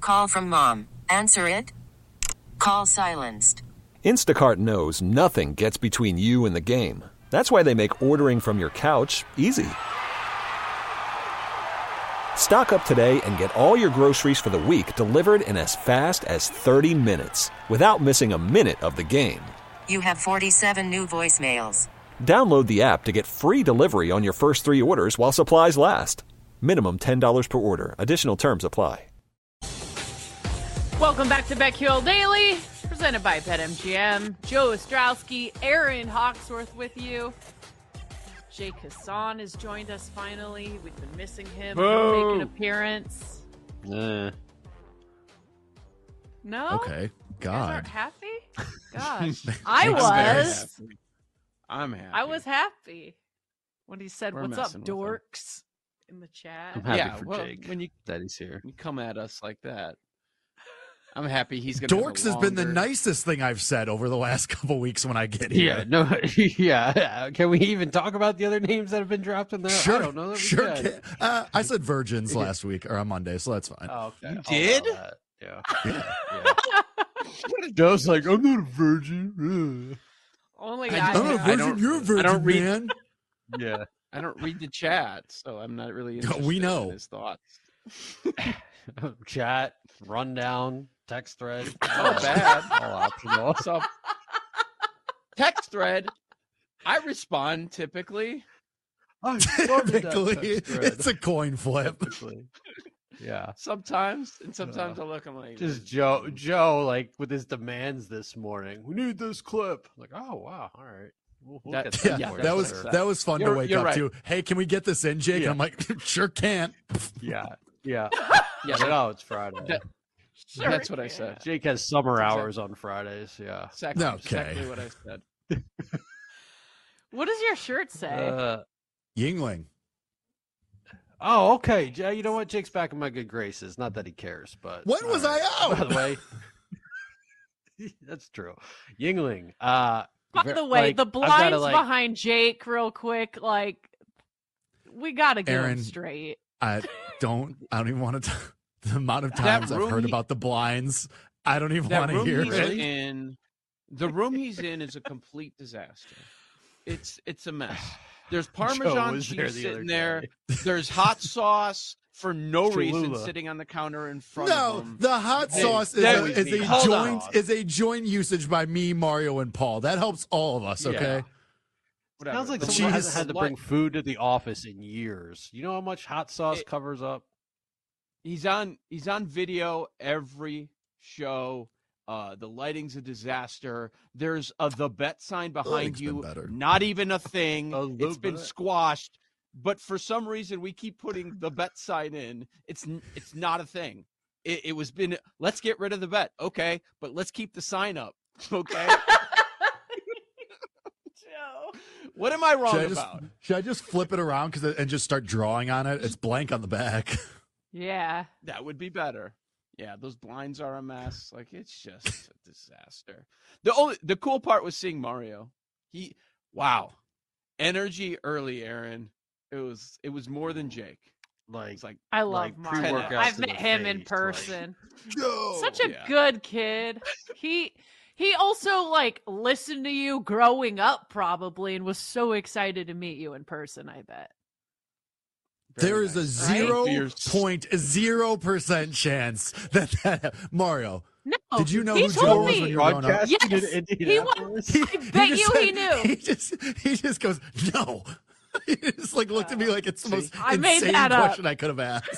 Call from mom. Answer it. Call silenced. Instacart knows nothing gets between you and the game. That's why they make ordering from your couch easy. Stock up today and get all your groceries for the week delivered in as fast as 30 minutes without missing a minute of the game. You have 47 new voicemails. Download the app to get free delivery on your first 3 orders while supplies last. Minimum $10 per order. Additional terms apply. Welcome back to BetQL Daily, presented by BetMGM. Joe Ostrowski, Aaron Hawksworth with you. Jake Hassan has joined us finally. We've been missing him. He'll make an appearance. No? Okay. God. You guys aren't happy? Gosh. I was. I'm happy. I was happy when he said, We're "What's up, messing with him." dorks?" in the chat. I'm happy for Jake when you that he's here. come at us like that. I'm happy he's going Dorks has been the nicest thing I've said over the last couple weeks when I get here. Yeah, no, yeah. Can we even talk about the other names that have been dropped in there? Sure, I don't know. sure. I said virgins last week or on Monday, so that's fine. Oh, okay. You did? Yeah. Joe's like, I'm not a virgin. Only I I, just- I'm a I virgin. don't- You're a I virgin, don't read- man. Yeah. I don't read the chat, so I'm not really interested We know. in his thoughts. Chat, rundown, text thread. Not bad. All optional. So, text thread, I respond typically. Typically, it's a coin flip. Yeah. Sometimes, and sometimes I look, I'm like, Just Joe, like with his demands this morning. We need this clip. Like, oh wow, all right. We'll That- get that Yeah, for you, that was sir. that was fun to You're- wake you're up right. to. Hey, can we get this in, Jake? Yeah. And I'm like, sure can't. Yeah. No, it's Friday. Sure that's what I can. said. Jake has summer hours on Fridays. Yeah. Exactly what I said. What does your shirt say? Yingling. Oh, okay. You know what? Jake's back in my good graces. Not that he cares, but When was I out? By the way, that's true. Yingling. By the way, the blinds behind Jake, real quick, like we gotta get Aaron, him straight. I don't even want to. The amount of times I've heard about the blinds, I don't even want to hear it. The room he's in is a complete disaster. It's a mess. There's Parmesan cheese sitting there. There's hot sauce for no reason sitting on the counter in front of him. The hot sauce is a joint usage by me, Mario, and Paul. That helps all of us. Okay. Yeah. Sounds like someone hasn't had to bring food to the office in years. You know how much hot sauce covers up? He's on video every show. The lighting's a disaster. There's the bet sign behind you. Not even a thing. It's been squashed. But for some reason, we keep putting the bet sign in. It's not a thing. It was been. Let's get rid of the bet, okay? But let's keep the sign up, okay? Joe, what am I wrong about? Should I just flip it around and just start drawing on it? It's blank on the back. Yeah, that would be better. Yeah, those blinds are a mess. Like, it's just a disaster. The cool part was seeing Mario. Wow, energy early, Aaron. It was more than Jake. Like I love Mario. I've met him in person. Such a good kid. He also listened to you growing up probably and was so excited to meet you in person. I bet. There is a 0.0% chance that Mario. No, did you know he who told Joe was me. when you were growing up? Yes, he was. I bet you he knew. He just goes, no. He just looked at me like it's the most I made insane that up. question I could have asked.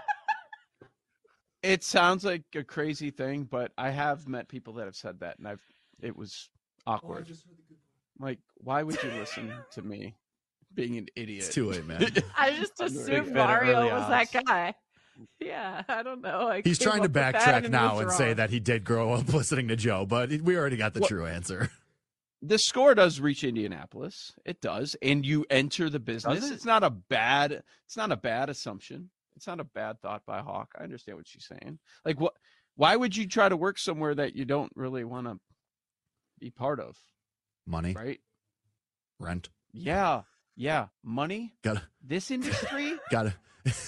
It sounds like a crazy thing, but I have met people that have said that, and it was awkward. Like, why would you listen to me being an idiot? It's too late, man. I just assumed Mario was that guy. Yeah, I don't know. He's trying to backtrack now and say that he did grow up listening to Joe, but we already got the true answer. The score does reach Indianapolis. It does, and you enter the business. It's not a bad assumption. It's not a bad thought by Hawk. I understand what she's saying. Like, what? Why would you try to work somewhere that you don't really want to be part of? Money, right? Rent. Yeah. Money. Got this industry. Got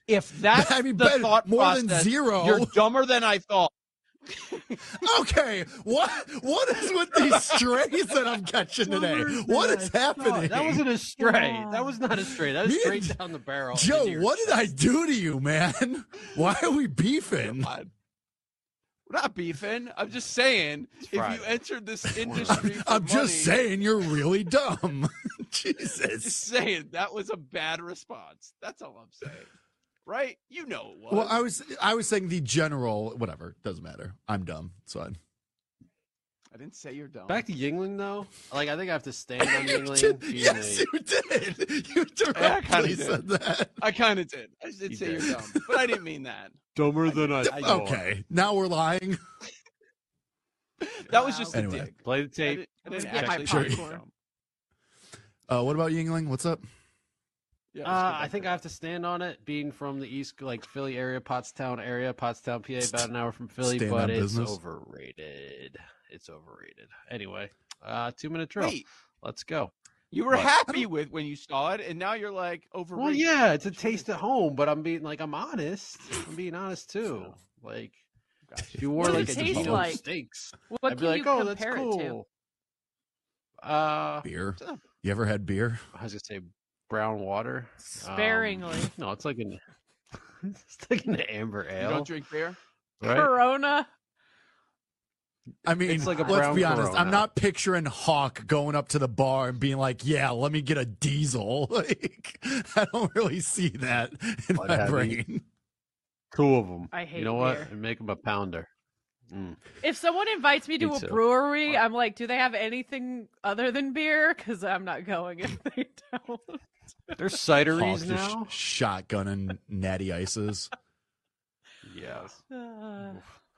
If that's the thought more process, than zero. You're dumber than I thought. Okay, what is with these strays that I'm catching today? What is happening? That wasn't a stray. That was not a stray. That was straight down the barrel. Joe, what did I do to you, man? Why are we beefing? We're not beefing. I'm just saying, if you entered this industry for I'm money, just saying you're really dumb. Jesus. Just saying that was a bad response. That's all I'm saying. Right? You know it was. Well, I was saying the general, whatever, doesn't matter. I'm dumb. It's fine. I didn't say you're dumb. Back to Yingling, though. Like, I think I have to stand on Yingling. Yes, you did. You directly said that. I kind of did. I did say you're dumb, but I didn't mean that. Dumber than I thought. Okay, now we're lying. That was just anyway. a dig. Play the tape. I didn't Get my actually say popcorn. you're dumb. What about Yingling? What's up? Yeah, I think I have to stand on it, being from the East, like Philly area, Pottstown, PA, about an hour from Philly, Stand but on it's business. overrated. It's overrated. Anyway, 2-minute drill. Wait, Let's go. you were happy with when you saw it, and now you're like overrated. Well, yeah, it's a taste at home, but I'm being honest. I'm being honest too. Like, if you wore What like does a it taste Gino like? steaks, What I'd be can like, you oh, that's compare it to? cool. Beer. You ever had beer? I was gonna say brown water. Sparingly. No, it's like an amber You ale. don't drink beer? Right? Corona. I mean, It's like a let's brown be honest. Corona. I'm not picturing Hawk going up to the bar and being like, "Yeah, let me get a diesel." Like, I don't really see that in What my have you? brain. 2 of them. I hate You know what? beer. And make them a pounder. If someone invites me to Me a too. brewery, I'm like, do they have anything other than beer? Because I'm not going if they don't. There's Hawk cideries just now. shotgunning natty ices. Yes. Uh,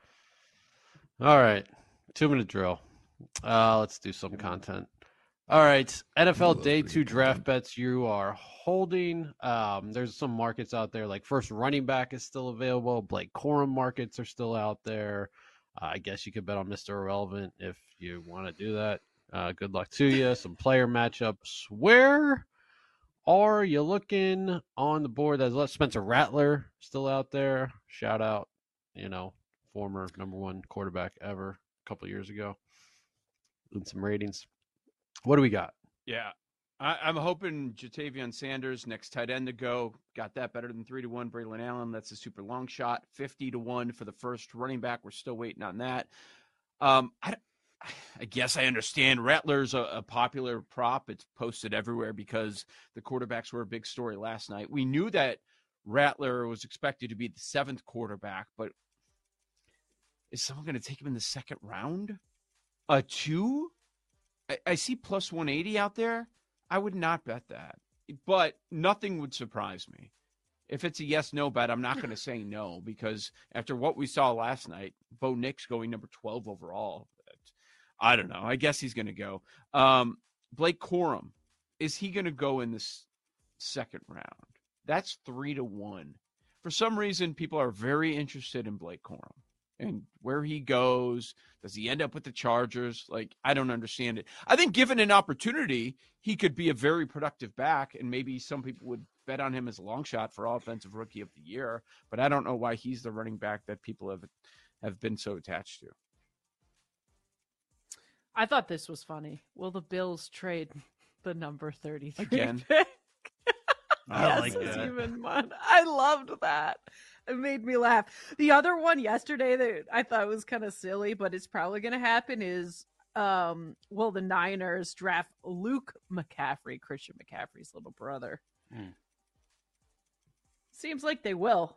All right. 2-minute drill. Let's do some content. All right. NFL Day 2 draft bets you are holding. There's some markets out there, like first running back is still available. Blake Corum markets are still out there. I guess you could bet on Mr. Irrelevant if you want to do that. Good luck to you. Some player matchups. Where are you looking on the board? There's Spencer Rattler still out there. Shout out, former #1 quarterback ever a couple years ago. And some ratings. What do we got? Yeah. I'm hoping Jatavion Sanders, next tight end to go. Got that better than 3-1. Braylon Allen, that's a super long shot. 50-1 for the first running back. We're still waiting on that. I guess I understand Rattler's a popular prop. It's posted everywhere because the quarterbacks were a big story last night. We knew that Rattler was expected to be the 7th quarterback, but is someone going to take him in the 2nd round? A 2? I see plus 180 out there. I would not bet that, but nothing would surprise me. If it's a yes/no bet, I'm not going to say no because after what we saw last night, Bo Nix going number 12 overall, I don't know. I guess he's going to go. Blake Corum, is he going to go in this 2nd round? That's 3-1. For some reason, people are very interested in Blake Corum. And where he goes, does he end up with the Chargers? Like, I don't understand it. I think given an opportunity, he could be a very productive back, and maybe some people would bet on him as a long shot for Offensive Rookie of the Year. But I don't know why he's the running back that people have been so attached to. I thought this was funny. Will the Bills trade the number 33 Again? pick? I like Yes, that. even mine. I loved that. It made me laugh. The other one yesterday that I thought was kind of silly, but it's probably going to happen is, will the Niners draft Luke McCaffrey, Christian McCaffrey's little brother? Seems like they will.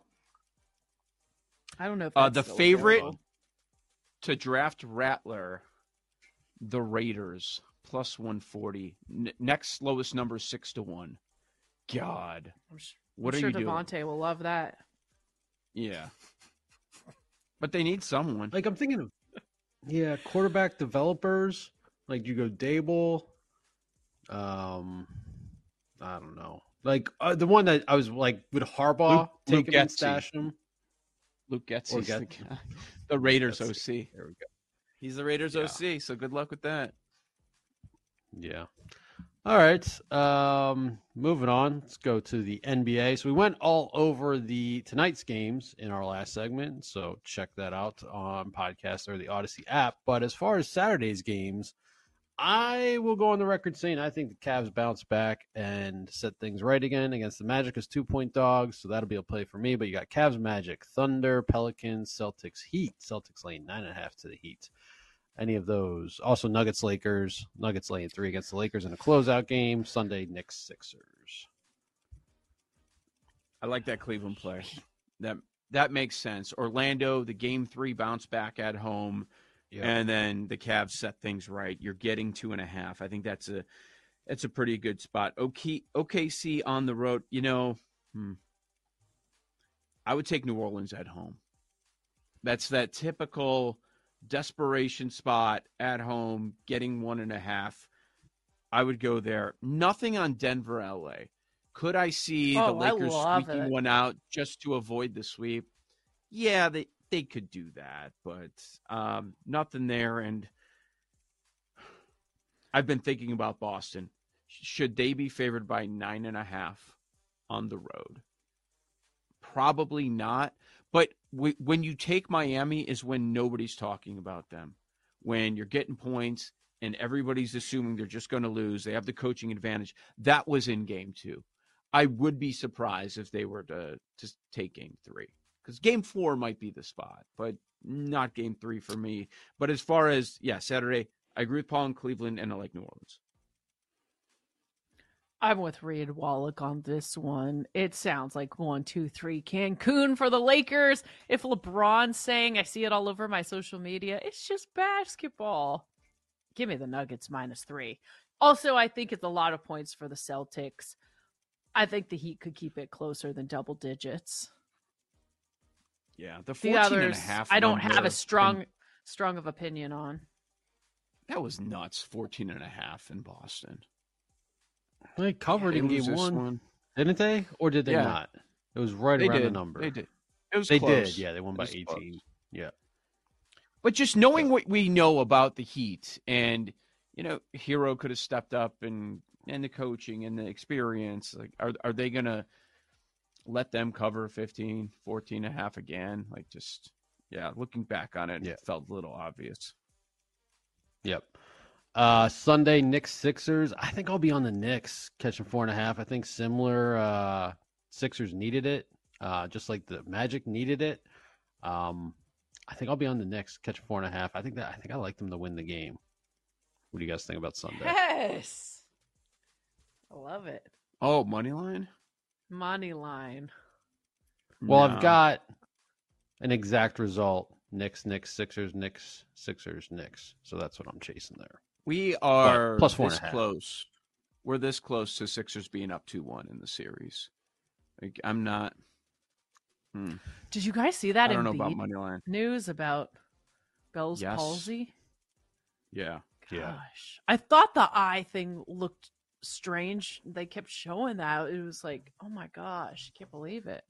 I don't know if that's The still favorite available. to draft Rattler, the Raiders, plus 140. Next lowest number, 6-1. God. What I'm are sure you doing? Devontae will love that. Yeah. But they need someone. Like, I'm thinking of, quarterback developers. Like, you go Dable. I don't know. Like, the one that I was like, would Harbaugh take him and stash him? Luke Getsy's the guy. The Raiders OC. There we go. He's the Raiders OC, so good luck with that. Yeah. All right. Moving on. Let's go to the NBA. So we went all over tonight's games in our last segment. So check that out on podcast or the Odyssey app. But as far as Saturday's games, I will go on the record saying I think the Cavs bounce back and set things right again against the Magic as 2-point dogs. So that'll be a play for me. But you got Cavs, Magic, Thunder, Pelicans, Celtics, Heat. Celtics laying 9.5 to the Heat. Any of those. Also, Nuggets, Lakers. Nuggets laying 3 against the Lakers in a closeout game. Sunday, Knicks, Sixers. I like that Cleveland play. That makes sense. Orlando, the game 3 bounce back at home, and then the Cavs set things right. You're getting 2.5. I think that's a pretty good spot. OKC on the road. I would take New Orleans at home. That's that typical desperation spot at home, getting 1.5. I would go there. Nothing on Denver, LA. Could I see the Lakers squeaking one out just to avoid the sweep? Yeah, they could do that, but nothing there. And I've been thinking about Boston. Should they be favored by 9.5 on the road? Probably not. But when you take Miami is when nobody's talking about them. When you're getting points and everybody's assuming they're just going to lose. They have the coaching advantage. That was in game 2. I would be surprised if they were to take game 3. Because game 4 might be the spot, but not game 3 for me. But as far as, Saturday, I agree with Paul in Cleveland, and I like New Orleans. I'm with Reed Wallach on this one. It sounds like 1, 2, 3 Cancun for the Lakers. If LeBron's saying, I see it all over my social media, it's just basketball. Give me the Nuggets -3. Also, I think it's a lot of points for the Celtics. I think the Heat could keep it closer than double digits. Yeah, the 14.5. I don't have a strong of opinion on. That was nuts. 14.5 in Boston. They covered in game 1, didn't they? Or did they not? It was right around the number. They did. It was close. Did. Yeah, they won by 18. Close. Yeah. But just knowing what we know about the Heat, and Hero could have stepped up, and the coaching and the experience, like are they gonna let them cover 15, 14.5 again? Like looking back on it, it felt a little obvious. Yep. Sunday, Knicks, Sixers. I think I'll be on the Knicks, catching 4.5. I think similar. Sixers needed it, just like the Magic needed it. I think I'll be on the Knicks, catching 4.5. I think I like them to win the game. What do you guys think about Sunday? Yes, I love it. Oh, money line. Money line. Well, no. I've got an exact result: Knicks, Sixers, Knicks, Sixers, Knicks. So that's what I'm chasing there. We are plus this close. We're this close to Sixers being up 2-1 in the series. Like, I'm not. Did you guys see that? I don't know about money line news about Bell's palsy. Yeah. Gosh, I thought the eye thing looked strange. They kept showing that. It was like, oh my gosh, I can't believe it.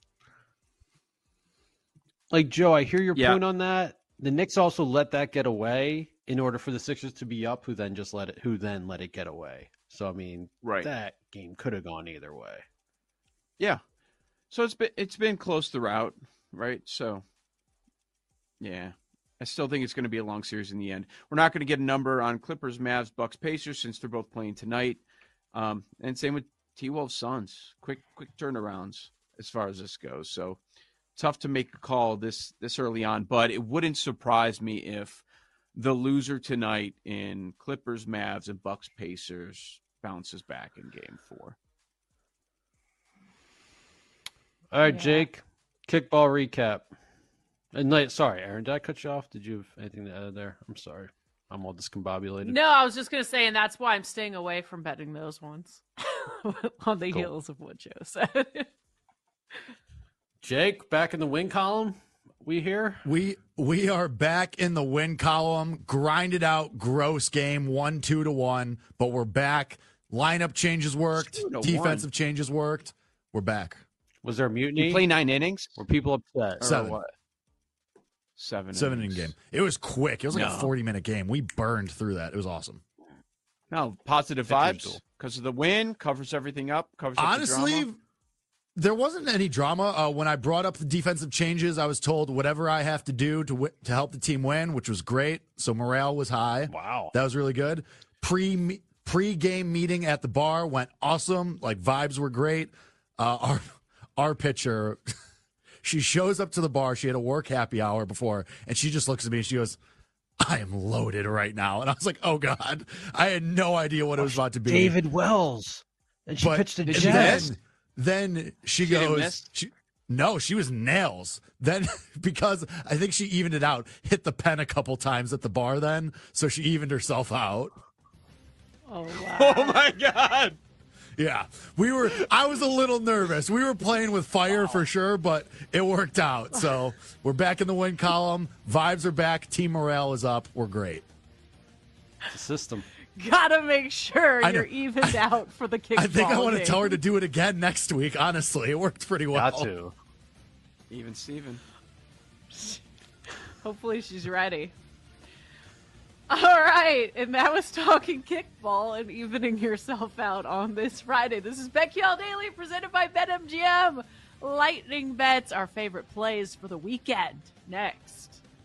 Like, Joe, I hear your point on that. The Knicks also let that get away in order for the Sixers to be up, who then let it get away. So I mean, that game could have gone either way. Yeah. So it's been close throughout, right? So yeah. I still think it's going to be a long series in the end. We're not going to get a number on Clippers, Mavs, Bucks, Pacers since they're both playing tonight. And same with T-Wolves, Suns. Quick turnarounds as far as this goes. So tough to make a call this early on, but it wouldn't surprise me if the loser tonight in Clippers, Mavs, and Bucks, Pacers bounces back in game 4. All right, Jake, kickball recap. Sorry, Aaron, did I cut you off? Did you have anything to add there? I'm sorry. I'm all discombobulated. No, I was just going to say, and that's why I'm staying away from betting those ones on the heels of what Joe said. Jake, back in the win column. We here? We are back in the win column. Grinded out, gross game, 1-2-1, but we're back. Lineup changes worked. Defensive changes worked. We're back. Was there a mutiny? You play 9 innings? Were people upset? 7. Or what? 7 inning game. It was quick. It was like a 40-minute game. We burned through that. It was awesome. No, positive vibes because of the win, covers everything up, covers up the drama. There wasn't any drama. When I brought up the defensive changes, I was told whatever I have to do to help the team win, which was great. So morale was high. Wow. That was really good. Pre-game meeting at the bar went awesome. Like, vibes were great. Our pitcher, she shows up to the bar. She had a work happy hour before, and she just looks at me and she goes, I am loaded right now. And I was like, oh, God. I had no idea what it was about to be. David Wells. And she pitched the Jets. Then she goes, she was nails. Then, because I think she evened it out, hit the pen a couple times at the bar then, so she evened herself out. Oh, wow. Oh, my God. Yeah, I was a little nervous. We were playing with fire for sure, but it worked out. So we're back in the win column. Vibes are back. Team morale is up. We're great. The system. Gotta make sure you're evened out for the kickball. I think I want to game. tell her to do it again next week. Honestly, it worked pretty well. Got to. Even Steven. Hopefully she's ready. All right, and that was talking kickball and evening yourself out on this Friday. This is BetQL Daily presented by BetMGM. Lightning bets, our favorite plays for the weekend. Next.